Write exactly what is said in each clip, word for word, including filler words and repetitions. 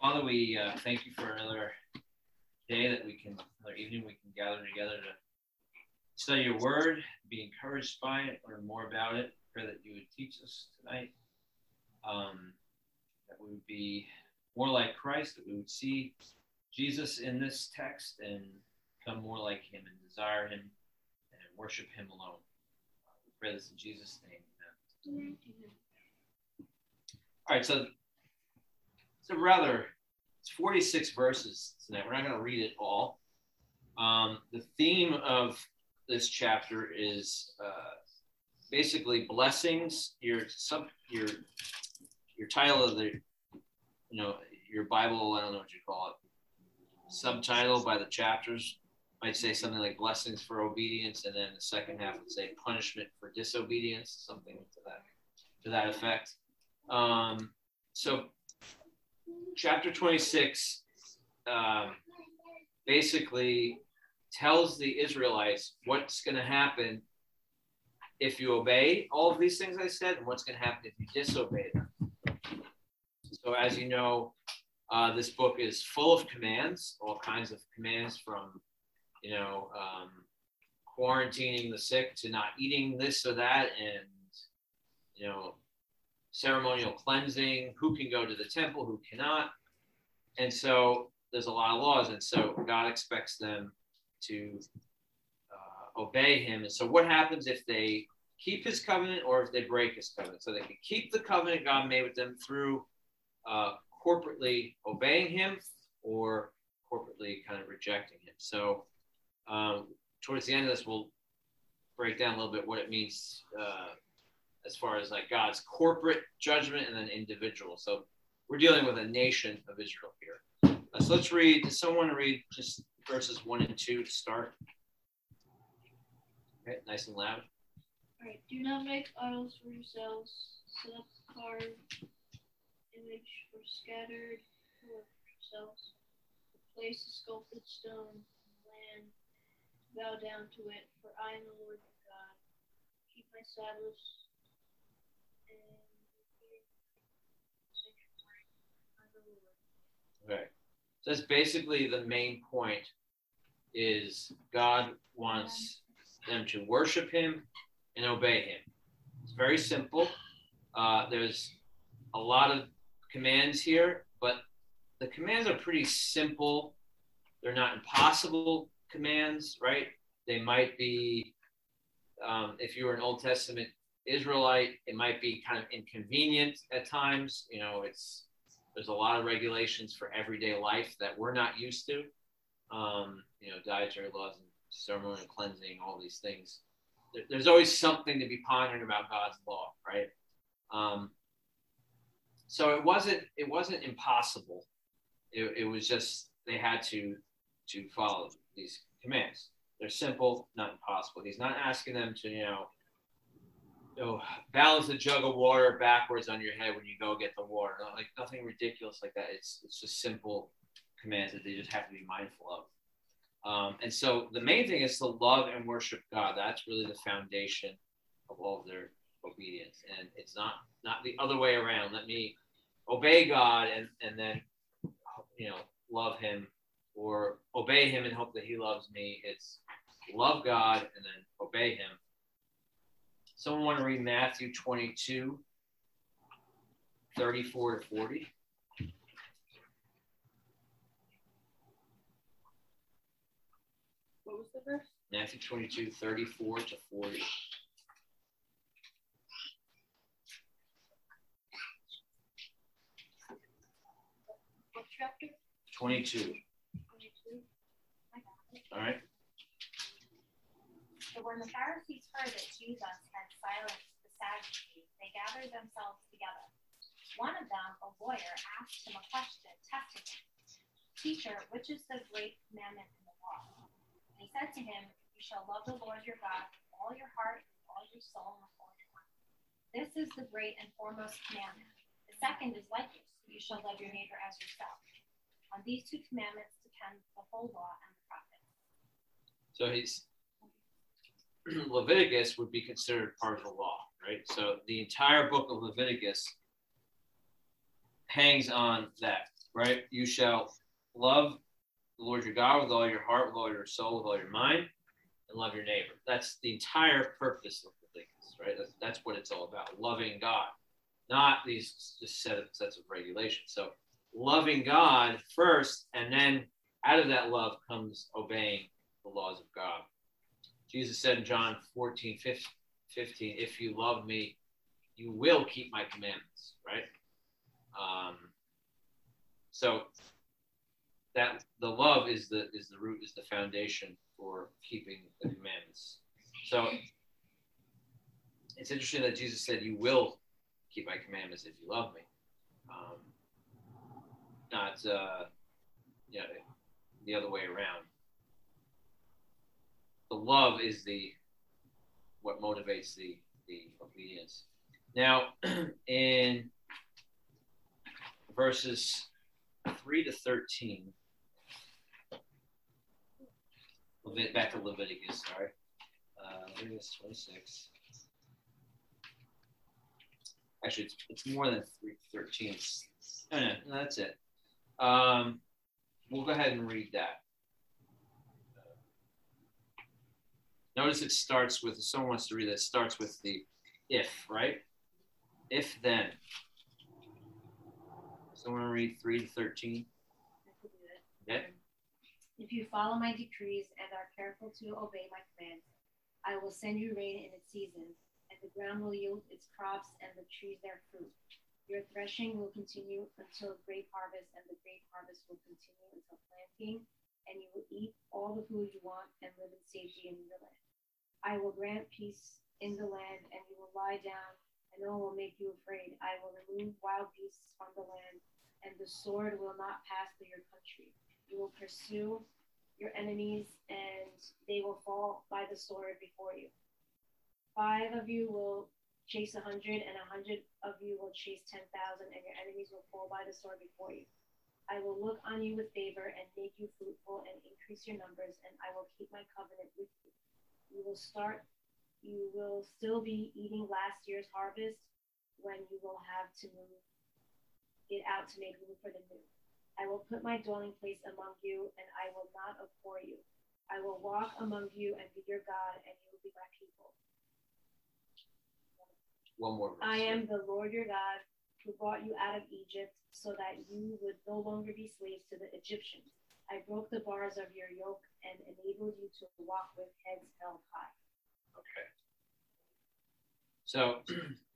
Father, we uh, thank you for another day that we can, another evening we can gather together to study your word, be encouraged by it, learn more about it. Pray that you would teach us tonight, um, that we would be more like Christ, that we would see Jesus in this text and become more like him and desire him and worship him alone. Uh, we pray this in Jesus' name. Amen. Amen. All right, so it's a rather, it's forty-six verses tonight. We're not going to read it all. Um, the theme of this chapter is uh, basically blessings. Your sub, your your title of the, you know, your Bible, I don't know what you call it, subtitle by the chapters might say something like blessings for obedience, and then the second half would say punishment for disobedience, something to that to that effect. Um, so chapter twenty-six um, basically tells the Israelites what's going to happen if you obey all of these things I said, and what's going to happen if you disobey them. So as you know, uh, this book is full of commands, all kinds of commands, from, you know, um, quarantining the sick to not eating this or that, and, you know, ceremonial cleansing, who can go to the temple, who cannot. And so there's a lot of laws. And so God expects them to uh, obey him. And so what happens if they keep his covenant or if they break his covenant? So they can keep the covenant God made with them through uh, corporately obeying him or corporately kind of rejecting him. So um, towards the end of this, we'll break down a little bit what it means uh, as far as like God's corporate judgment and then individual. So we're dealing with a nation of Israel here. Uh, so let's read, does someone read just verses one and two to start? Okay, nice and loud. All right. Do not make idols for yourselves, set up a carved image or scattered for yourselves. Place a sculpted stone in the land, bow down to it, for I am the Lord your God. Keep my Sabbaths. Okay, so that's basically the main point, is God wants them to worship him and obey him. It's very simple. Uh, there's a lot of commands here, but the commands are pretty simple. They're not impossible commands, right? They might be, um, if you were an Old Testament Israelite, it might be kind of inconvenient at times. You know, it's there's a lot of regulations for everyday life that we're not used to. Um, you know, dietary laws and ceremonial cleansing, all these things. There, there's always something to be pondering about God's law, right? Um, so it wasn't it wasn't impossible. It, it was just they had to to follow these commands. They're simple, not impossible. He's not asking them to, you know, you know, balance a jug of water backwards on your head when you go get the water. Not, like nothing ridiculous like that. It's it's just simple commands that they just have to be mindful of. Um, and so the main thing is to love and worship God. That's really the foundation of all of their obedience. And it's not not the other way around. Let me obey God and, and then, you know, love him, or obey him and hope that he loves me. It's love God and then obey him. Someone want to read Matthew twenty-two, thirty-four to forty? What was the verse? Matthew twenty-two, thirty-four to forty. What chapter? twenty-two. twenty-two. I got it. All right. So when the Pharisees heard that Jesus had silenced the Sadducees, they gathered themselves together. One of them, a lawyer, asked him a question, testing him. Teacher, which is the great commandment in the law? And he said to him, you shall love the Lord your God with all your heart, with all your soul, and with all your mind. This is the great and foremost commandment. The second is like it. You shall love your neighbor as yourself. On these two commandments depend the whole law and the prophets. So he's Leviticus would be considered part of the law, right? So the entire book of Leviticus hangs on that. right? You shall love the Lord your God with all your heart, with all your soul, with all your mind, and love your neighbor. That's the entire purpose of Leviticus, right? That's, that's what it's all about, loving God, not these just set of, sets of regulations. So loving God first, and then out of that love comes obeying the laws of God. Jesus said in John fourteen, fifteen, if you love me, you will keep my commandments, right? Um, so that the love is the is the root, is the foundation for keeping the commandments. So it's interesting that Jesus said, you will keep my commandments if you love me. Um, not uh, you know, the other way around. The love is the what motivates the the obedience. Now, in verses three to thirteen, back to Leviticus, sorry. Uh, Leviticus twenty-six. Actually, it's, it's more than three to thirteen. It's, no, no, no, that's it. Um, we'll go ahead and read that. Notice it starts with, if someone wants to read that, it starts with the if, right? If then. Someone read three to thirteen. I could do it. Yeah. If you follow my decrees and are careful to obey my commands, I will send you rain in its season, and the ground will yield its crops and the trees their fruit. Your threshing will continue until grape harvest, and the grape harvest will continue until planting, and you will eat all the food you want and live in safety in the land. I will grant peace in the land, and you will lie down, and no one will make you afraid. I will remove wild beasts from the land, and the sword will not pass through your country. You will pursue your enemies, and they will fall by the sword before you. Five of you will chase a hundred, and a hundred of you will chase ten thousand, and your enemies will fall by the sword before you. I will look on you with favor and make you fruitful and increase your numbers, and I will keep my covenant with you. You will start, you will still be eating last year's harvest when you will have to move it out to make room for the new. I will put my dwelling place among you, and I will not abhor you. I will walk among you and be your God, and you will be my people. One more verse. I am the Lord your God, who brought you out of Egypt, so that you would no longer be slaves to the Egyptians. I broke the bars of your yoke and enabled you to walk with heads held high. Okay. So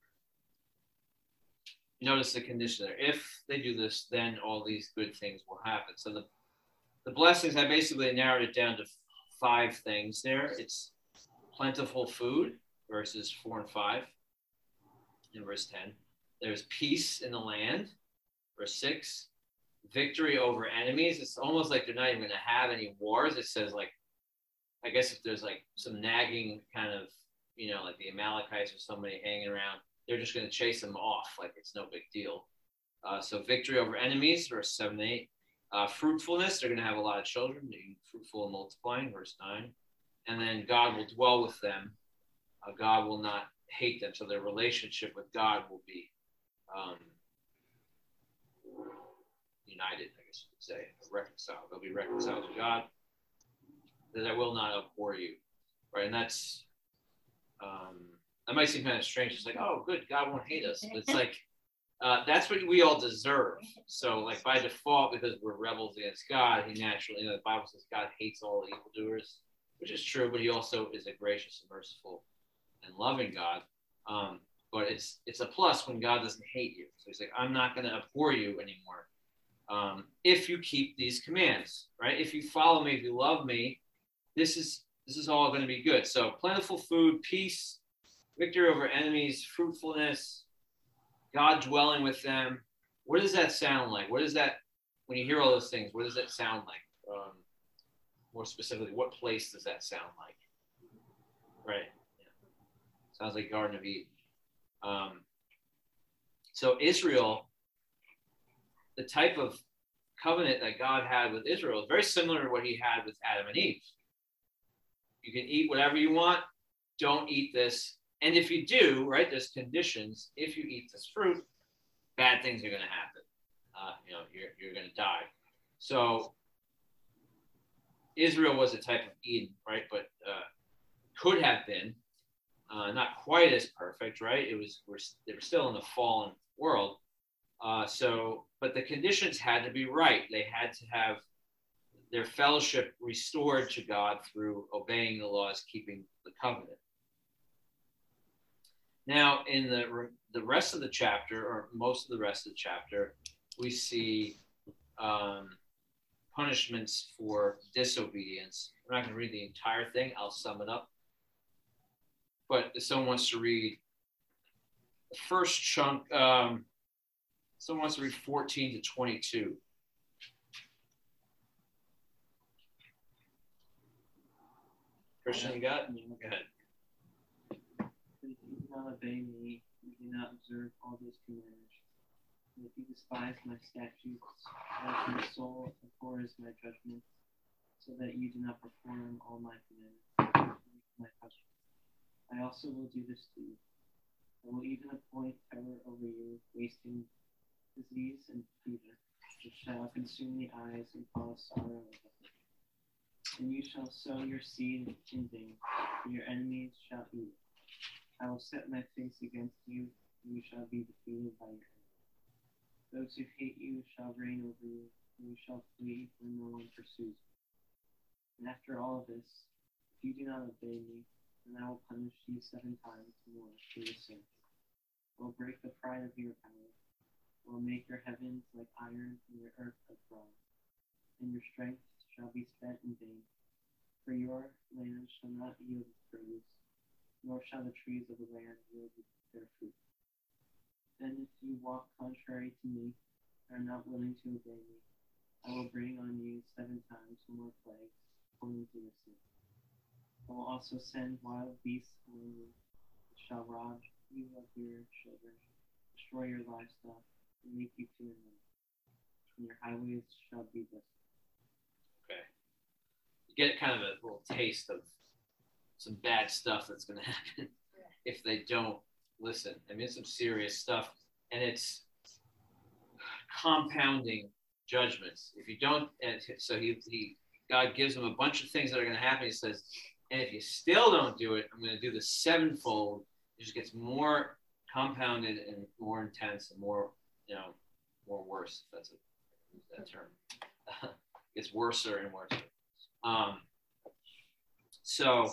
notice the condition there. If they do this, then all these good things will happen. So the, the blessings, I basically narrowed it down to five things there. It's plentiful food, verses four and five, in verse ten. There's peace in the land, verse six. Victory over enemies. It's almost like they're not even going to have any wars. It says, like, I guess if there's like some nagging kind of, you know, like the Amalekites or somebody hanging around, they're just going to chase them off like it's no big deal. Uh, so victory over enemies, verse seven, eight. Uh, fruitfulness, they're going to have a lot of children, being fruitful and multiplying, verse nine. And then God will dwell with them. Uh, God will not hate them. So their relationship with God will be um, united, I guess you could say, reconciled. They'll be reconciled to God. That I will not abhor you, right? And that's, um, that might seem kind of strange. It's like, oh, good, God won't hate us. But it's like, uh, that's what we all deserve. So, like, by default, because we're rebels against God, he naturally, you know, the Bible says God hates all the evildoers, which is true, but he also is a gracious and merciful and loving God. Um, but it's it's a plus when God doesn't hate you. So he's like, I'm not going to abhor you anymore. Um, if you keep these commands, right? If you follow me, if you love me, this is this is all going to be good. So plentiful food, peace, victory over enemies, fruitfulness, God dwelling with them. What does that sound like? What is that, when you hear all those things, what does that sound like? Um, more specifically, what place does that sound like? Right. Yeah. Sounds like Garden of Eden. Um, so Israel, the type of covenant that God had with Israel is very similar to what he had with Adam and Eve. You can eat whatever you want. Don't eat this. And if you do, right, there's conditions. If you eat this fruit, bad things are going to happen. uh, you know, you're, you're going to die. So Israel was a type of Eden, right? But uh, could have been uh, not quite as perfect, right? It was we're, they were still in the fallen world. Uh, so, but the conditions had to be right. They had to have their fellowship restored to God through obeying the laws, keeping the covenant. Now, in the the rest of the chapter, or most of the rest of the chapter, we see um, punishments for disobedience. I'm not going to read the entire thing. I'll sum it up. But if someone wants to read the first chunk, um, someone wants to read fourteen to twenty-two. Christian, you got it? Go ahead. But if you do not obey me, you do not observe all those commandments. And if you despise my statutes, as my soul abhors my judgments, so that you do not perform all my commandments, my judgments, I also will do this to you. I will even appoint terror over you, wasting disease and fever, which shall consume the eyes and cause sorrow and death. And you shall sow your seed in vain, and your enemies shall eat it. I will set my face against you, and you shall be defeated by your enemies. Those who hate you shall reign over you, and you shall flee when no one pursues you. And after all of this, if you do not obey me, then I will punish you seven times more for your sins. I will break the pride of your power. I will make your heavens like iron and your earth like bronze, and your strength shall be spent in vain. For your land shall not yield its produce, nor shall the trees of the land yield their fruit. Then if you walk contrary to me, and are not willing to obey me, I will bring on you seven times more plagues according to your sin. I will also send wild beasts among you, which shall rob you of your children, destroy your livestock, and make you to an end. And your highways shall be desolate. Okay. You get kind of a little taste of some bad stuff that's going to happen if they don't listen. I mean, it's some serious stuff, and it's compounding judgments. If you don't, and so he, he God gives them a bunch of things that are going to happen. He says, and if you still don't do it, I'm going to do the sevenfold. It just gets more compounded and more intense and more, you know, more worse. If that's a, that term. It's worser and worse. Um, so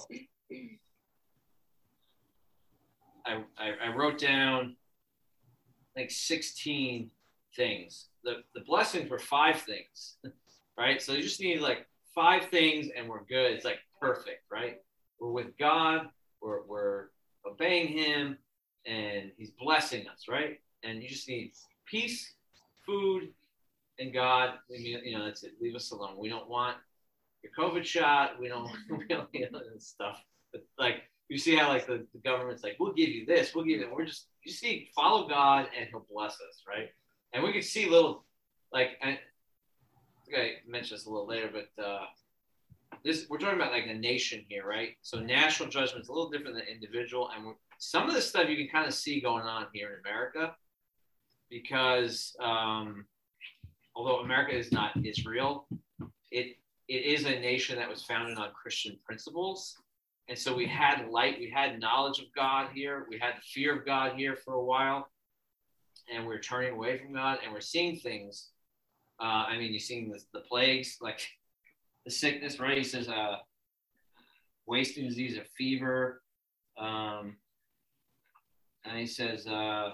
I, I, I wrote down like sixteen things. The, the blessings were five things, right? So you just need like five things and we're good. It's like perfect, right? We're with God, we're, we're obeying him, and he's blessing us, right? And you just need peace, food, and God. I mean, you know, that's it. Leave us alone. We don't want your COVID shot. We don't, we don't you know, and stuff. But like, you see how like the, the government's like, we'll give you this, we'll give you. We're just, you see, follow God, and he'll bless us, right? And we can see little, like, I, I think I mentioned this a little later, but uh, this we're talking about like a nation here, right? So national judgment's a little different than individual, and we're, some of this stuff you can kind of see going on here in America, because um, although America is not Israel, it it is a nation that was founded on Christian principles. And so we had light, we had knowledge of God here, we had the fear of God here for a while, and we're turning away from God, and we're seeing things. Uh, I mean, you're seeing the, the plagues, like the sickness, right? He says, uh, wasting disease, a fever. Um, and he says, uh,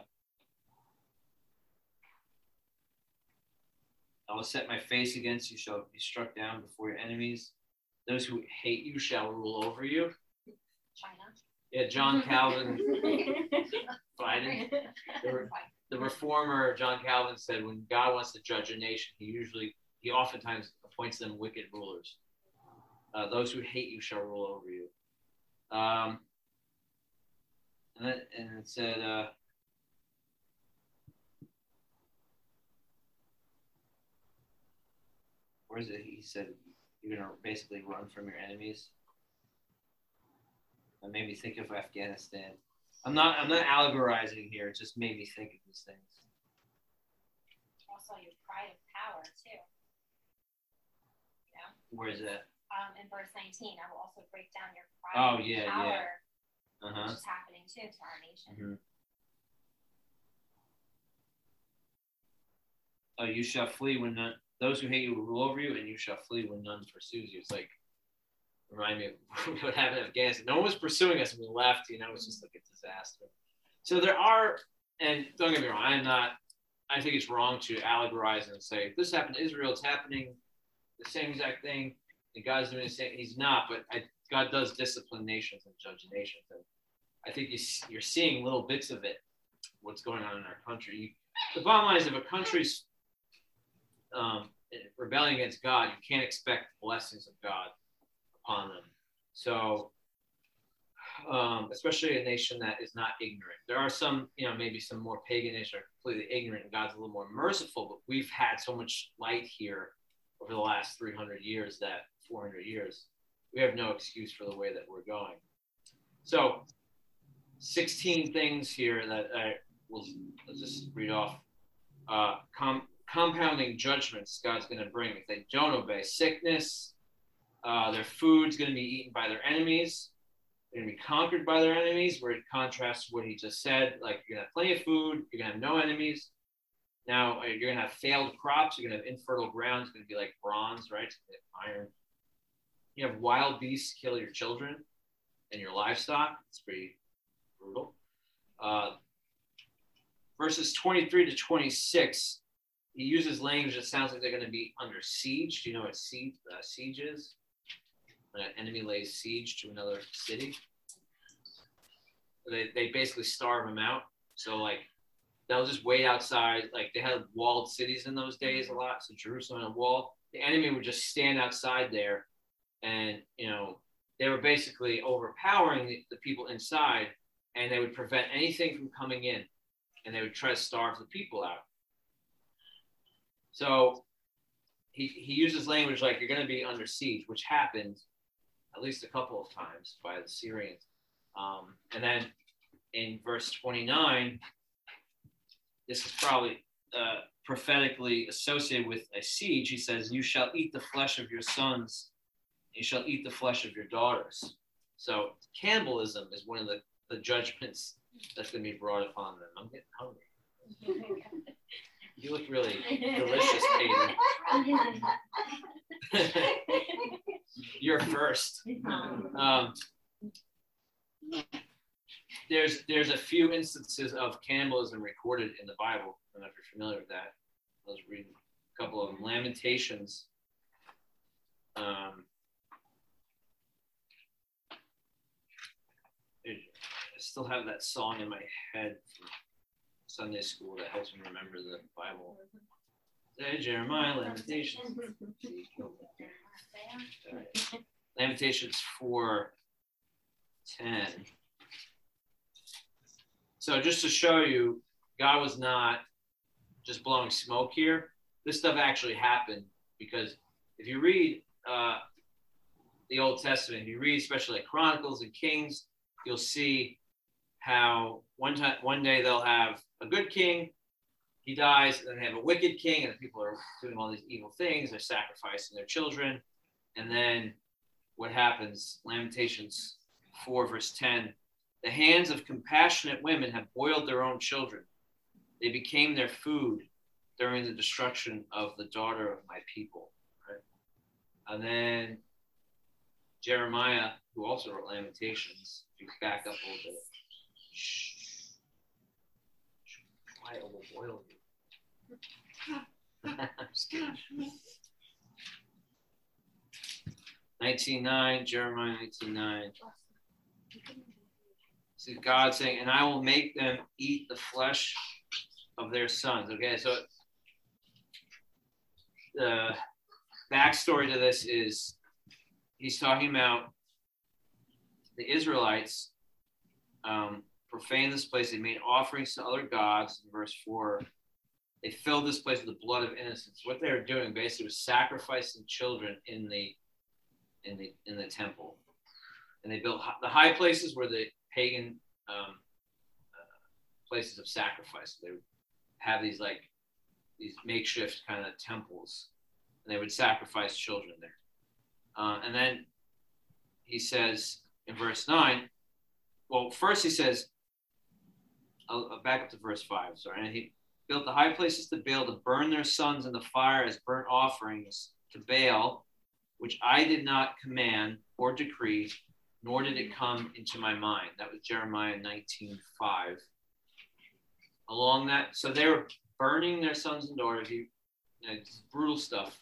I will set my face against you, shall be struck down before your enemies. Those who hate you shall rule over you. China. Yeah, John Calvin. Biden. The, the reformer John Calvin said, when God wants to judge a nation, he usually, he oftentimes appoints them wicked rulers. Uh, those who hate you shall rule over you. Um, and, then, and it said, uh, where is it? He said, you're going to basically run from your enemies. It made me think of Afghanistan. I'm not I'm not allegorizing here. It just made me think of these things. also your pride of power too. You know? Where is that? Um, in verse nineteen, I will also break down your pride Oh, of yeah, power, yeah. Uh-huh. which is happening too to our nation. Mm-hmm. Oh, you shall flee when none, those who hate you will rule over you, and you shall flee when none pursues you. It's like, remind me of what happened in Afghanistan. No one was pursuing us, and we left. You know, it's just like a disaster. So there are, and don't get me wrong, I'm not, I think it's wrong to allegorize and say, if this happened to Israel, it's happening the same exact thing, and God's doing the same. He's not, but I, God does discipline nations and judge nations. And I think you, you're seeing little bits of it, what's going on in our country. You, the bottom line is if a country's um, rebelling against God, you can't expect blessings of God upon them. So, um, especially a nation that is not ignorant. There are some, you know, maybe some more pagan nations are completely ignorant and God's a little more merciful, but we've had so much light here over the last three hundred years, that four hundred years, we have no excuse for the way that we're going. So sixteen things here that I will let's just read off. Uh, com- compounding judgments God's going to bring if they don't obey. Sickness, uh, their food's going to be eaten by their enemies. They're going to be conquered by their enemies, where it contrasts what he just said. Like, you're going to have plenty of food, you're going to have no enemies. Now, you're going to have failed crops, you're going to have infertile ground, it's going to be like bronze, right? It's going to have iron. You have wild beasts kill your children and your livestock. It's pretty brutal. Uh, verses twenty-three to twenty-six, he uses language that sounds like they're going to be under siege. Do you know what siege, uh, siege is? When an enemy lays siege to another city. They, they basically starve them out. So, like, they'll just wait outside. Like, they had walled cities in those days a lot. So Jerusalem had a wall. The enemy would just stand outside there. And, you know, they were basically overpowering the, the people inside. And they would prevent anything from coming in. And they would try to starve the people out. So he, he uses language like you're going to be under siege, which happened at least a couple of times by the Syrians. Um, and then in verse twenty-nine, this is probably uh, prophetically associated with a siege. He says, you shall eat the flesh of your sons, you shall eat the flesh of your daughters. So cannibalism is one of the, the judgments that's going to be brought upon them. I'm getting hungry. You look really delicious, Katie. You're first. Um, there's there's a few instances of cannibalism recorded in the Bible. I don't know if you're familiar with that. I was reading a couple of them. Lamentations. Um, I still have that song in my head from Sunday school that helps me remember the Bible. Say Jeremiah, Lamentations. Lamentations four ten. So just to show you, God was not just blowing smoke here. This stuff actually happened, because if you read uh, the Old Testament, if you read especially like Chronicles and Kings, you'll see how one time, one day they'll have a good king, he dies, and then they have a wicked king, and the people are doing all these evil things. They're sacrificing their children. And then what happens? Lamentations four, verse ten. The hands of compassionate women have boiled their own children. They became their food during the destruction of the daughter of my people. Right? And then Jeremiah, who also wrote Lamentations, if you back up a little bit. Shh. Why overboil you? I'm just kidding. nineteen nine, Jeremiah nineteen nine. See God saying, and I will make them eat the flesh of their sons. Okay, so the backstory to this is he's talking about the Israelites um, profaned this place. They made offerings to other gods. In verse four, they filled this place with the blood of innocents. What they were doing basically was sacrificing children in the in the in the temple, and they built the high places were the pagan um, uh, places of sacrifice. They would have these like these makeshift kind of temples, and they would sacrifice children there. Uh, and then he says in verse nine, well, first he says, I'll, I'll back up to verse five, sorry. And he built the high places to Baal to burn their sons in the fire as burnt offerings to Baal, which I did not command or decree, nor did it come into my mind. That was Jeremiah nineteen five. Along that, so they were burning their sons and daughters. You know, it's brutal stuff.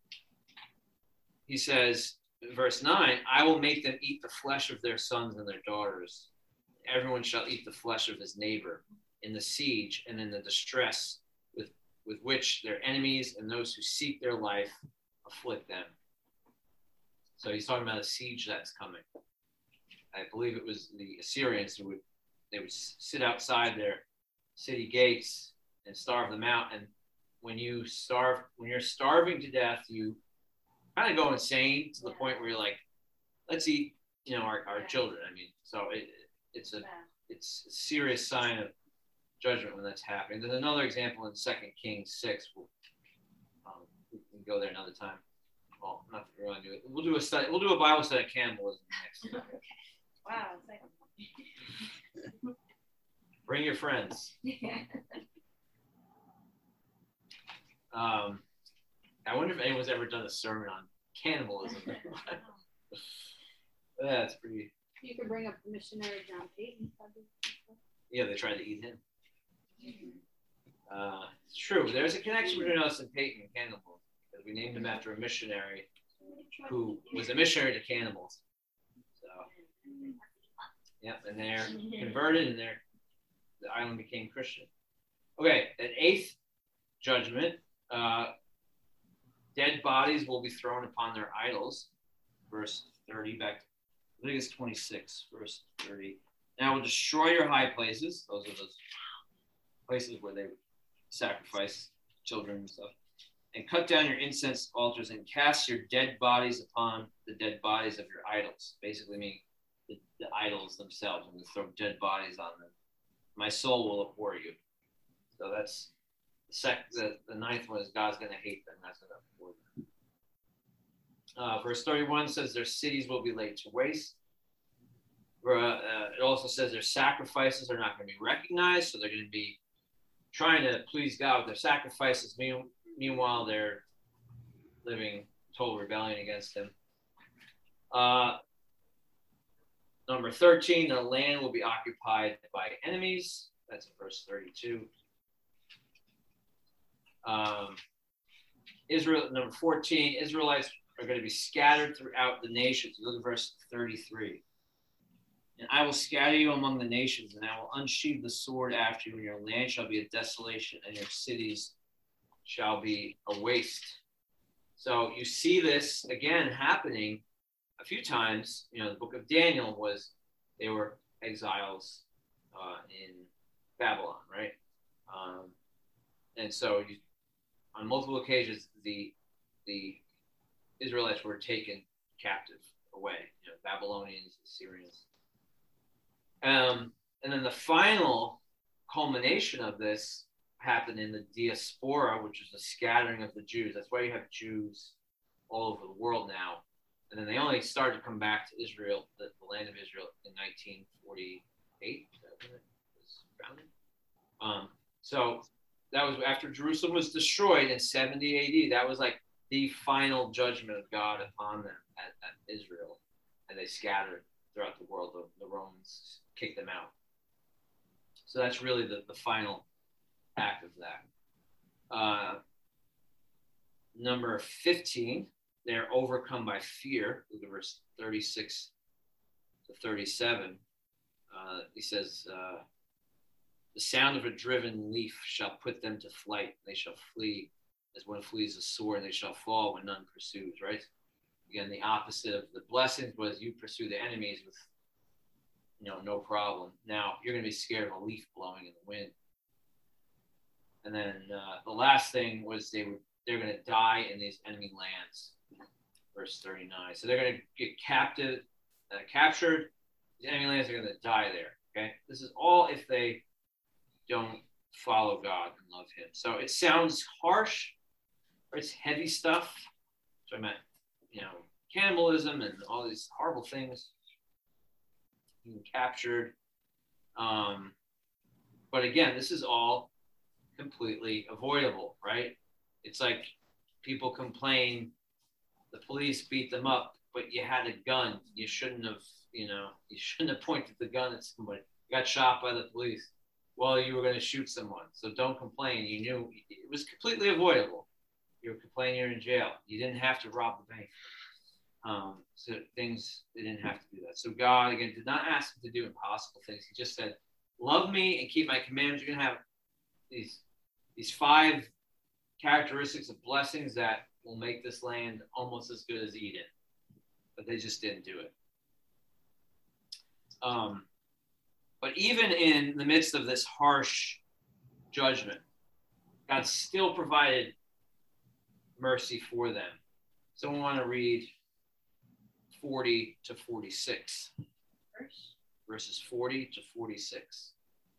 He says, in verse nine, I will make them eat the flesh of their sons and their daughters. Everyone shall eat the flesh of his neighbor in the siege and in the distress with, with which their enemies and those who seek their life afflict them. So he's talking about a siege that's coming. I believe it was the Assyrians who would, they would sit outside their city gates and starve them out. And when you starve, when you're starving to death, you kind of go insane to the point where you're like, let's eat, you know, our, our children. I mean, so it, it's a it's a serious sign of judgment when that's happening. There's another example in Second Kings six. We'll, um, we can go there another time. Well, not that we're going to do it. We'll do a study. We'll do a Bible study of cannibalism next. Okay. Wow. Bring your friends. um, I wonder if anyone's ever done a sermon on cannibalism. That's pretty. You could bring up the missionary John Peyton. Yeah, they tried to eat him. Uh, it's true. There's a connection between us and Peyton and cannibals, because we named him after a missionary who was a missionary to cannibals. So, yep, and they're converted, and they're, the island became Christian. Okay, an eighth judgment. Uh, dead bodies will be thrown upon their idols. Verse thirty, back to, I think it's twenty-six, verse thirty. Now will destroy your high places. Those are those places where they sacrifice children and stuff. And cut down your incense altars and cast your dead bodies upon the dead bodies of your idols. Basically meaning the, the idols themselves, and to throw dead bodies on them. My soul will abhor you. So that's the, sec- the, the ninth one is God's going to hate them. That's going to abhor them. Uh, verse thirty-one says their cities will be laid to waste. Uh, uh, it also says their sacrifices are not going to be recognized, so they're going to be trying to please God with their sacrifices. Mean, meanwhile, they're living total rebellion against Him. Uh, number thirteen, their land will be occupied by enemies. That's in verse thirty-two. Um, Israel, number fourteen, Israelites are going to be scattered throughout the nations. Look at verse thirty-three. And I will scatter you among the nations, and I will unsheathe the sword after you, and your land shall be a desolation, and your cities shall be a waste. So you see this again happening a few times. You know, the book of Daniel was, they were exiles uh, in Babylon, right? Um, and so you, on multiple occasions, the the Israelites were taken captive away, you know, Babylonians, Assyrians. Um, and then the final culmination of this happened in the diaspora, which is the scattering of the Jews. That's why you have Jews all over the world now. And then they only started to come back to Israel, the, the land of Israel, in nineteen forty-eight. Is that when it was founded? Um, so that was after Jerusalem was destroyed in seventy A D. That was like the final judgment of God upon them at, at Israel. And they scattered throughout the world. The, the Romans kicked them out. So that's really the, the final act of that. Uh, number fifteen, they're overcome by fear. Look at verse thirty-six to thirty-seven. Uh, he says, uh, the sound of a driven leaf shall put them to flight. They shall flee as one flees a sword, and they shall fall when none pursues, right? Again, the opposite of the blessings was you pursue the enemies with, you know, no problem. Now you're going to be scared of a leaf blowing in the wind. And then uh, the last thing was they were they're going to die in these enemy lands. Verse thirty-nine. So they're going to get captive, uh, captured. These enemy lands are going to die there. Okay, this is all if they don't follow God and love him. So it sounds harsh, or it's heavy stuff. So I meant, you know, cannibalism and all these horrible things being captured. Um, but again, this is all completely avoidable, right? It's like people complain the police beat them up, but you had a gun. You shouldn't have, you know, you shouldn't have pointed the gun at somebody. You got shot by the police. Well, you were going to shoot someone. So don't complain. You knew it was completely avoidable. You were complaining you're in jail. You didn't have to rob the bank. Um, so things, they didn't have to do that. So God, again, did not ask them to do impossible things. He just said, love me and keep my commandments. You're going to have these, these five characteristics of blessings that will make this land almost as good as Eden. But they just didn't do it. Um, but even in the midst of this harsh judgment, God still provided mercy for them. Someone want to read forty to forty-six. Verse. Verses forty to forty-six.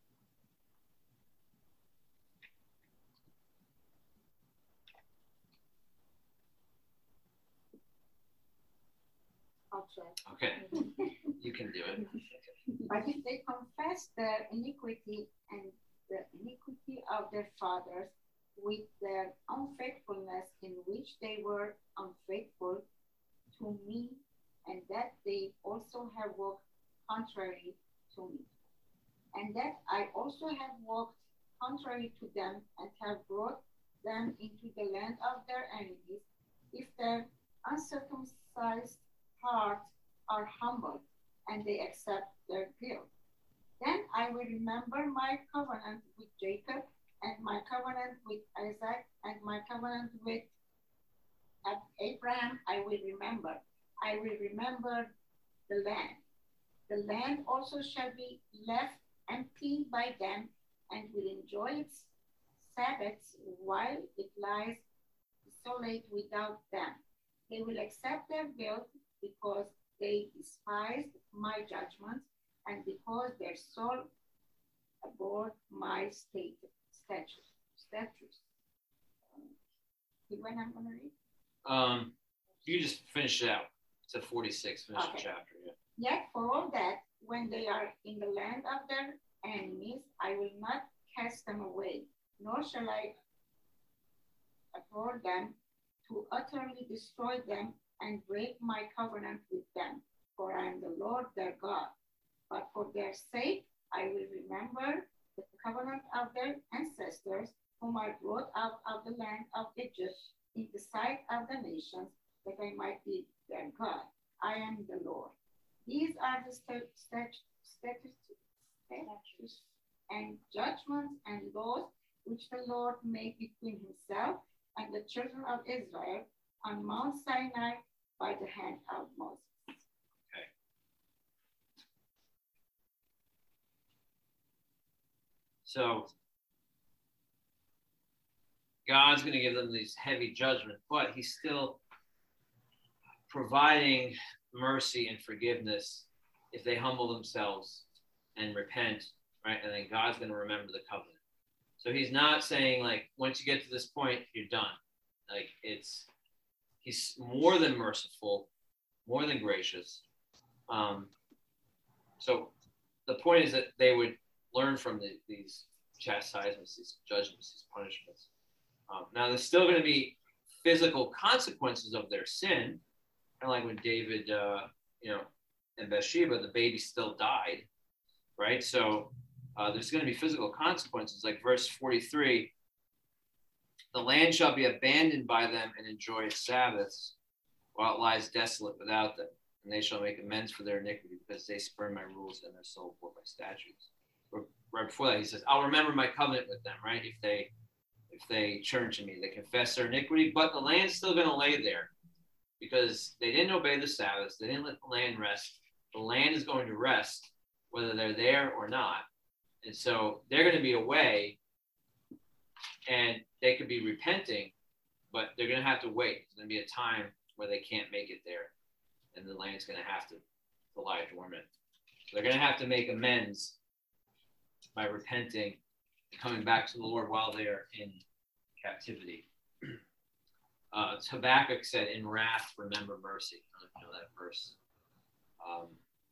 I'll try. Okay, you can do it. But if they confess their iniquity and the iniquity of their fathers with their unfaithfulness in which they were unfaithful to me, and that they also have walked contrary to me, and that I also have walked contrary to them and have brought them into the land of their enemies, if their uncircumcised hearts are humble and they accept their guilt, then I will remember my covenant with Jacob and my covenant with Isaac and my covenant with Abraham. I will remember. I will remember the land. The land also shall be left empty by them and will enjoy its Sabbaths while it lies desolate without them. They will accept their guilt because they despised my judgments and because their soul abhorred my state, statutes. statutes. Um, when I'm going to read? Um, you just finish it out. It's at forty-six, finish Okay. the chapter. Yeah. Yet for all that, when they are in the land of their enemies, I will not cast them away, nor shall I abhor them to utterly destroy them and break my covenant with them, for I am the Lord their God. But for their sake, I will remember the covenant of their ancestors, whom I brought out of the land of Egypt in the sight of the nations, that I might be their God. I am the Lord. These are the statutes, statutes and judgments and laws which the Lord made between himself and the children of Israel on Mount Sinai by the hand of Moses. Okay. So God's going to give them these heavy judgments, but he's still providing mercy and forgiveness if they humble themselves and repent, right? And then God's going to remember the covenant. So he's not saying, like, once you get to this point, you're done. Like, it's, he's more than merciful, more than gracious. Um, so the point is that they would learn from the, these chastisements, these judgments, these punishments. Um, now, there's still going to be physical consequences of their sin. Kind of like when David, uh, you know, and Bathsheba, the baby still died, right? So uh, there's going to be physical consequences. Like verse forty-three, the land shall be abandoned by them and enjoy its Sabbaths, while it lies desolate without them. And they shall make amends for their iniquity, because they spurn my rules and their soul abhor my statutes. Right before that, he says, I'll remember my covenant with them, right? If they if they turn to me, they confess their iniquity, but the land's still going to lay there because they didn't obey the Sabbaths. They didn't let the land rest. The land is going to rest, whether they're there or not. And so they're going to be away, and they could be repenting, but they're going to have to wait. There's going to be a time where they can't make it there, and the land's going to have to, to lie dormant. So they're going to have to make amends by repenting coming back to the Lord while they are in captivity. Uh, Habakkuk said, in wrath, remember mercy. I don't know if you know that verse. Um,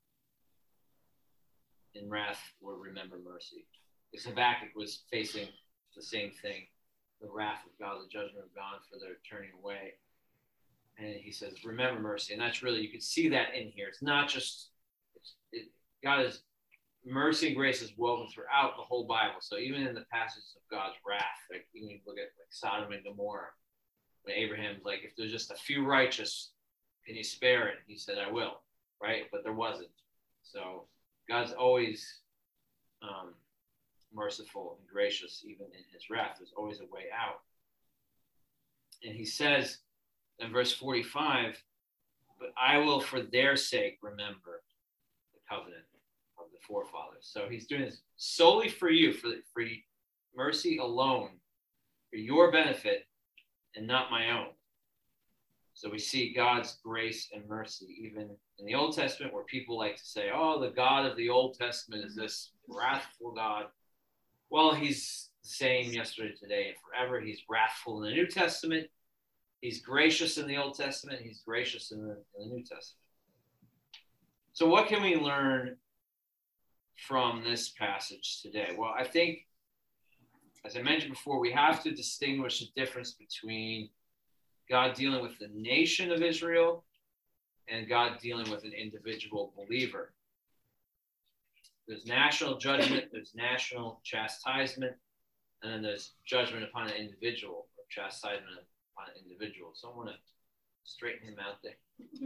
in wrath, Lord, remember mercy. Because Habakkuk was facing the same thing, the wrath of God, the judgment of God for their turning away. And he says, remember mercy. And that's really, you can see that in here. It's not just, it's, it, God is, mercy and grace is woven throughout the whole Bible. So even in the passages of God's wrath, like even you look at like Sodom and Gomorrah, when Abraham's like, if there's just a few righteous, can you spare it? He said, I will, right? But there wasn't. So God's always um, merciful and gracious, even in his wrath. There's always a way out. And he says in verse forty-five, but I will for their sake remember the covenant of the forefathers. So he's doing this solely for you, for, for mercy alone, for your benefit and not my own. So we see God's grace and mercy even in the Old Testament, where people like to say, oh, the God of the Old Testament is this wrathful God. Well, he's the same yesterday, today, and forever. He's wrathful in the New Testament. He's gracious in the Old Testament. He's gracious in the, in the New Testament. So what can we learn from this passage today? Well, I think, as I mentioned before, we have to distinguish the difference between God dealing with the nation of Israel and God dealing with an individual believer. There's national judgment, there's national chastisement, and then there's judgment upon an individual, or chastisement upon an individual. So I want to straighten him out there.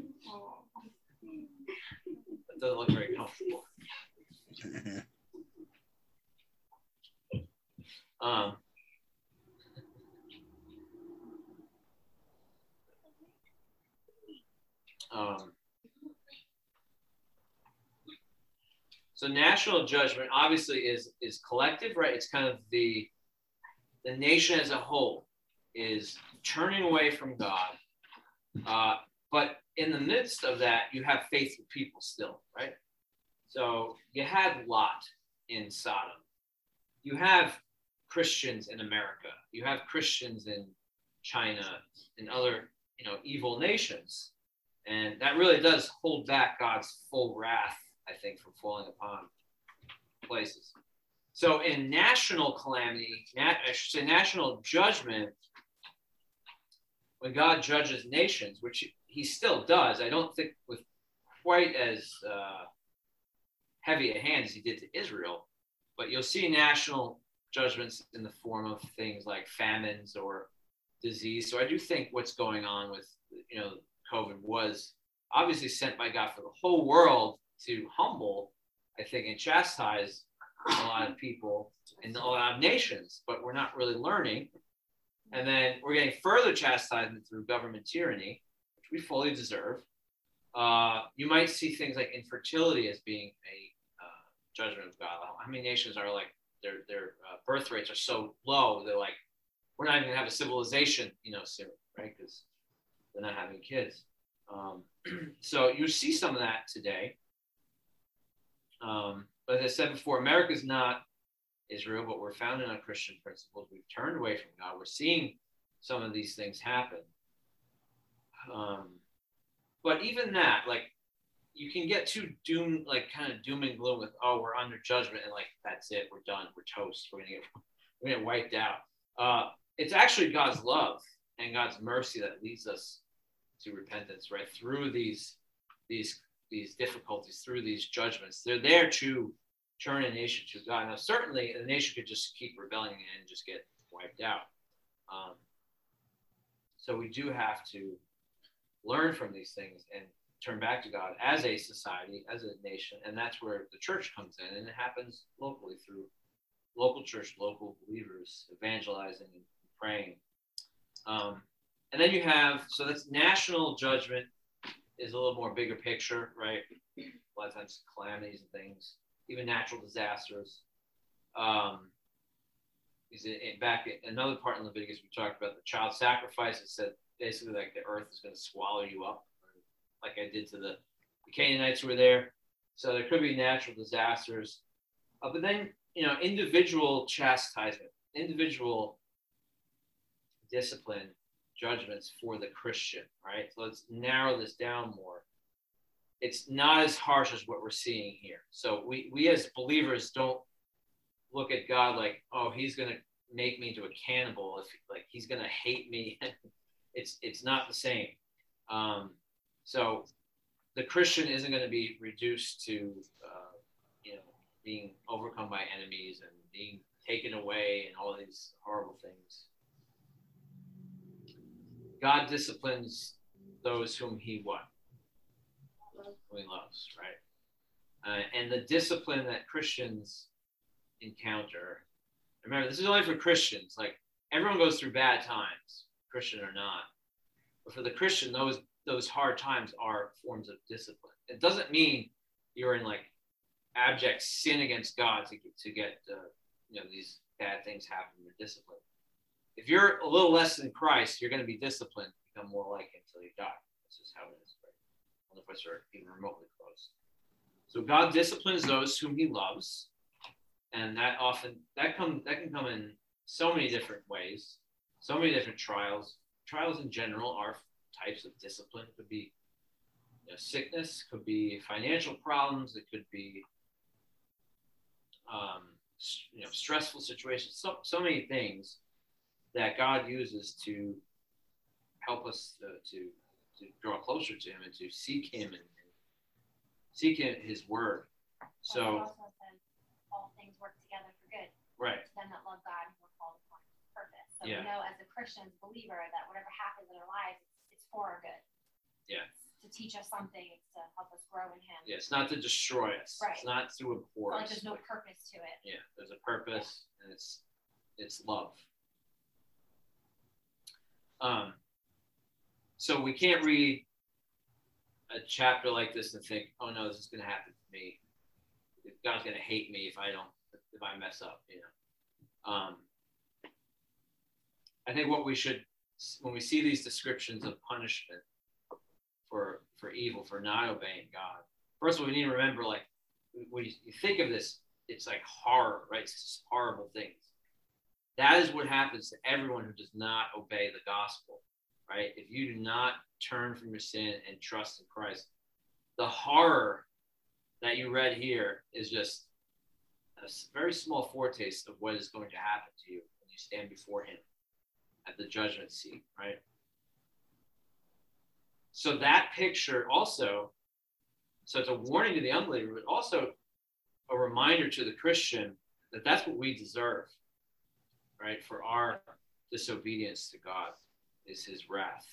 That doesn't look very comfortable. Um, um, so national judgment obviously is is collective, right? It's kind of the the nation as a whole is turning away from God, uh, but in the midst of that, you have faithful people still, right? So you had Lot in Sodom. You have Christians in America. You have Christians in China and other, you know, evil nations. And that really does hold back God's full wrath, I think, from falling upon places. So in national calamity, nat- I should say national judgment, when God judges nations, which he still does, I don't think with quite as uh, heavy a hand as he did to Israel, but you'll see national judgments in the form of things like famines or disease. So I do think what's going on with, you know, COVID was obviously sent by God for the whole world to humble, I think, and chastise a lot of people in a lot of nations, but we're not really learning. And then we're getting further chastisement through government tyranny, which we fully deserve. Uh, you might see things like infertility as being a uh, judgment of God. How many nations are like, their their uh, birth rates are so low, they're like, we're not even going to have a civilization, you know, soon, right? Because they're not having kids. Um, so you see some of that today. Um, but as I said before, America's not Israel, but we're founded on Christian principles. We've turned away from God. We're seeing some of these things happen. Um, but even that, like, you can get too doom, like kind of doom and gloom with, oh, we're under judgment, and like, that's it, we're done, we're toast, we're gonna get, we're gonna get wiped out. Uh, it's actually God's love and God's mercy that leads us to repentance, right? Through these, these, these difficulties, through these judgments, they're there to turn a nation to God. Now, certainly, a nation could just keep rebelling and just get wiped out. Um, so we do have to learn from these things and turn back to God as a society, as a nation, and that's where the church comes in, and it happens locally through local church, local believers evangelizing and praying. Um, and then you have, so that's national judgment is a little more bigger picture, right? A lot of times calamities and things, even natural disasters. Um, is it, it back in another part in Leviticus, we talked about the child sacrifice. It said basically like the earth is going to swallow you up, like I did to the, the Canaanites who were there. So there could be natural disasters. Uh, but then you know, individual chastisement, individual discipline judgments for the Christian, right? So let's narrow this down more. It's not as harsh as what we're seeing here. So we, we as believers don't look at God like, oh, he's going to make me into a cannibal. If like he's going to hate me. it's it's not the same. Um, so the Christian isn't going to be reduced to, uh, you know, being overcome by enemies and being taken away and all these horrible things. God disciplines those whom he what? Whom he loves, right? Uh, and the discipline that Christians encounter, remember, this is only for Christians. Like, everyone goes through bad times, Christian or not. But for the Christian, those those hard times are forms of discipline. It doesn't mean you're in like abject sin against God to get, to get uh, you know, these bad things happen. You're disciplined. If you're a little less than Christ, you're going to be disciplined, become more like him until you die. That's just how it is. Right? None of us are even remotely close. So God disciplines those whom he loves. And that often, that, come, that can come in so many different ways, so many different trials. Trials in general are types of discipline. It could be, you know, sickness, could be financial problems, it could be um, you know, stressful situations, so, so many things that God uses to help us to, to, to draw closer to him and to seek him and, and seek him, his word. So also says all things work together for good. Right. To them that love God and who are called according to his purpose. So yeah. we know as a Christian believer that whatever happens in our lives, it's, it's for our good. Yeah. It's to teach us something. It's to help us grow in him. Yeah, it's not to destroy us. Right. It's not to abhor us. Like there's no like, purpose to it. Yeah, there's a purpose, yeah. And it's it's love. Um, so we can't read a chapter like this and think, oh no, this is going to happen to me. God's going to hate me if I don't, if I mess up, you know. Um, I think what we should, when we see these descriptions of punishment for for evil, for not obeying God, first of all, we need to remember, like, when you, you think of this, it's like horror, right? It's just horrible things. That is what happens to everyone who does not obey the gospel, right? If you do not turn from your sin and trust in Christ, the horror that you read here is just a very small foretaste of what is going to happen to you when you stand before him at the judgment seat, right? So that picture also, so it's a warning to the unbeliever, but also a reminder to the Christian that that's what we deserve, right? For our disobedience to God is his wrath.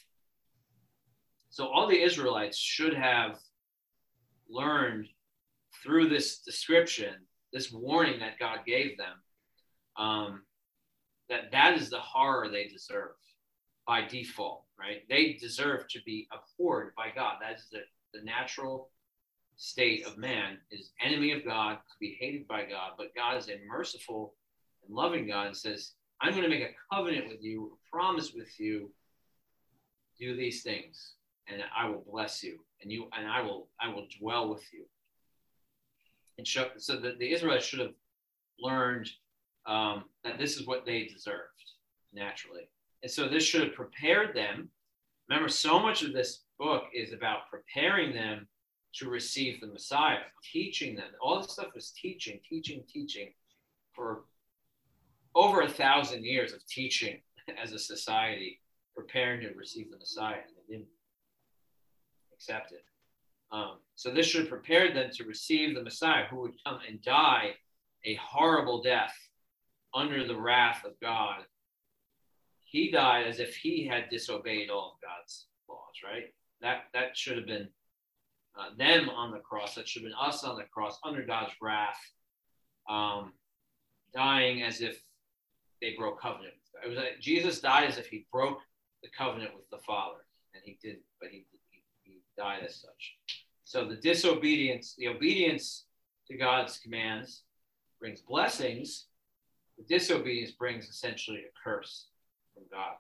So all the Israelites should have learned through this description, this warning that God gave them, um, that that is the horror they deserve by default, right? They deserve to be abhorred by God. That is the, the natural state of man, is enemy of God, to be hated by God. But God is a merciful and loving God and says, I'm going to make a covenant with you, a promise with you, do these things, and I will bless you, and you and I will I will dwell with you. And show, so the, the Israelites should have learned um, that this is what they deserved naturally. And so this should have prepared them. Remember, so much of this book is about preparing them to receive the Messiah, teaching them. All this stuff was teaching, teaching, teaching for over a thousand years of teaching as a society, preparing to receive the Messiah, and they didn't accept it. Um, so this should have prepared them to receive the Messiah, who would come and die a horrible death under the wrath of God. He died as if he had disobeyed all of God's laws, right? That that should have been uh, them on the cross. That should have been us on the cross under God's wrath, um, dying as if they broke covenant. It was like Jesus died as if he broke the covenant with the Father, and he didn't, but he, he, he died as such. So the disobedience, the obedience to God's commands brings blessings. The disobedience brings essentially a curse from God.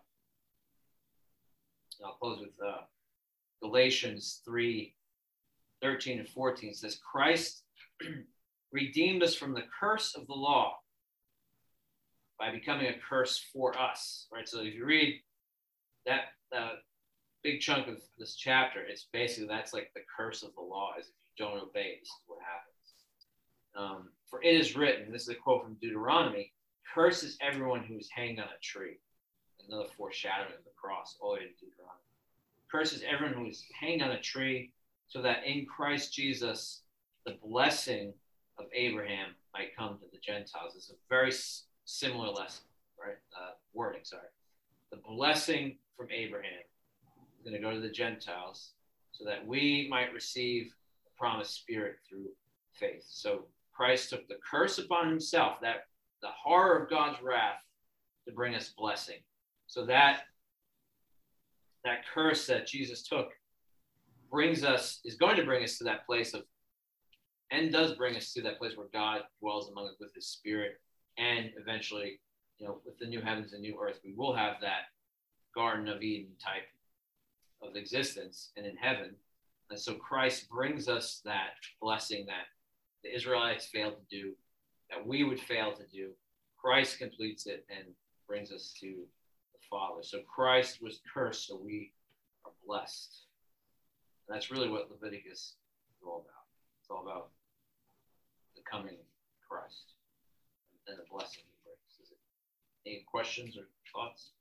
And I'll close with uh, Galatians three, thirteen and fourteen. It says, Christ redeemed us from the curse of the law by becoming a curse for us, right? So if you read that uh, big chunk of this chapter, it's basically, that's like the curse of the law, is if you don't obey, this is what happens. Um, for it is written, this is a quote from Deuteronomy, curses everyone who is hanged on a tree. Another foreshadowing of the cross, all the way to Deuteronomy. Curses everyone who is hanged on a tree, so that in Christ Jesus, the blessing of Abraham might come to the Gentiles. It's a very s- similar lesson, right? Uh, wording, sorry. The blessing from Abraham is going to go to the Gentiles so that we might receive the promised Spirit through faith. So Christ took the curse upon himself, that the horror of God's wrath, to bring us blessing. So that that curse that Jesus took brings us, is going to bring us to that place of, and does bring us to that place where God dwells among us with his Spirit. And eventually, you know, with the new heavens and new earth, we will have that Garden of Eden type of existence and in heaven. And so Christ brings us that blessing that the Israelites failed to do, that we would fail to do. Christ completes it and brings us to the Father. So Christ was cursed, so we are blessed. And that's really what Leviticus is all about. It's all about the coming Christ and the blessing he brings. Is it any questions or thoughts?